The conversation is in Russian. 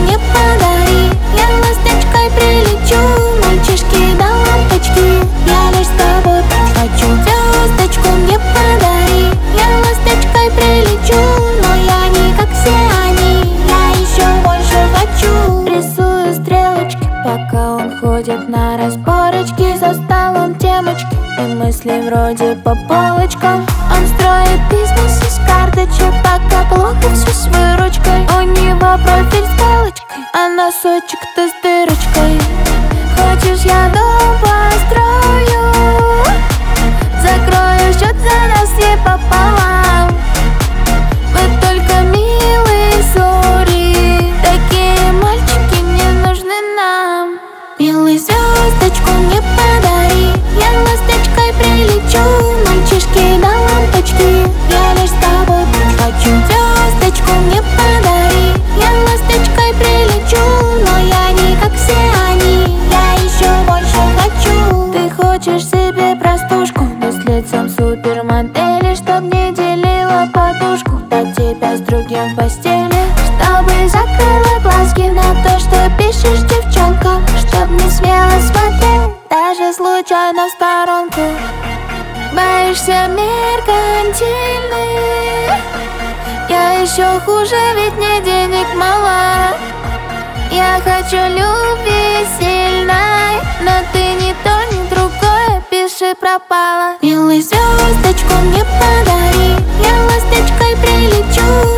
мне подари, я ласточкой прилечу. Мальчишки до лампочки, я лишь с тобой быть хочу. Звездочку мне подари, я ласточкой прилечу. Но я не как все они, я еще больше хочу. Рисую стрелочки, пока он ходит на разборочки. За столом темочки и мысли вроде по полочкам. Он строит бизнес из карточек, пока плохо все с выручкой. У него профиль с галочкой, а носочек-то с дырочкой. Хочешь, я дом построю, закрою счет за нас все пополам. Вы только милые, сори, такие мальчики не нужны нам. Милый, звездочку мне подари, я ласточкой прилечу. Мальчишки до лампочки, я лишь с тобой быть хочу. Звездочку мне подари, я ласточкой прилечу. Но я не как все они, я еще больше хочу. Ты хочешь себе простушку, да с лицом супермодели, чтоб не делила подушку, до тебя с другим в постели. Чтобы закрыла глазки на то, что пишешь девчонкам, чтоб не смело смотреть даже случайно в сторонку. Боишься меркантильных, я еще хуже, ведь мне денег мало. Я хочу любви сильной, но ты ни то, ни другое, пиши пропала. Милый, звездочку мне подари, я ласточкой прилечу.